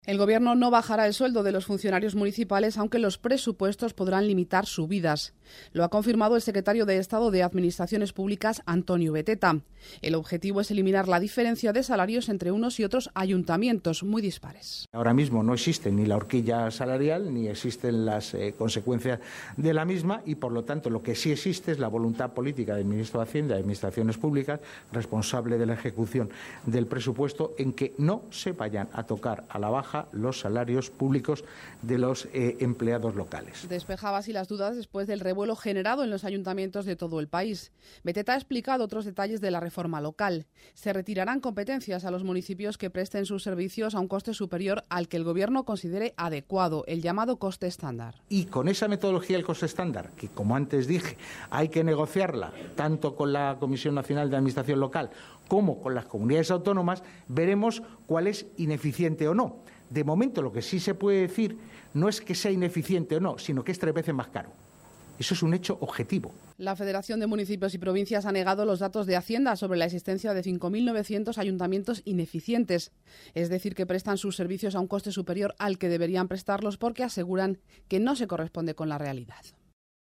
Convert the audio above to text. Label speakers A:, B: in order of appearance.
A: El Gobierno no bajará el sueldo de los funcionarios municipales, aunque los presupuestos podrán limitar subidas. Lo ha confirmado el secretario de Estado de Administraciones Públicas, Antonio Beteta. El objetivo es eliminar la diferencia de salarios entre unos y otros ayuntamientos muy dispares.
B: Ahora mismo no existe ni la horquilla salarial ni existen las consecuencias de la misma y, por lo tanto, lo que sí existe es la voluntad política del ministro de Hacienda y de Administraciones Públicas, responsable de la ejecución del presupuesto, en que no se vayan a tocar a la baja los salarios públicos de los empleados locales.
A: Despejaba así las dudas después del revuelo generado en los ayuntamientos de todo el país. Beteta ha explicado otros detalles de la reforma local. Se retirarán competencias a los municipios que presten sus servicios a un coste superior al que el Gobierno considere adecuado, el llamado coste estándar.
B: Y con esa metodología del coste estándar, que como antes dije, hay que negociarla tanto con la Comisión Nacional de Administración Local como con las comunidades autónomas, veremos cuál es ineficiente o no. De momento, lo que sí se puede decir no es que sea ineficiente o no, sino que es 3 veces más caro. Eso es un hecho objetivo.
A: La Federación de Municipios y Provincias ha negado los datos de Hacienda sobre la existencia de 5.900 ayuntamientos ineficientes, es decir, que prestan sus servicios a un coste superior al que deberían prestarlos porque aseguran que no se corresponde con la realidad.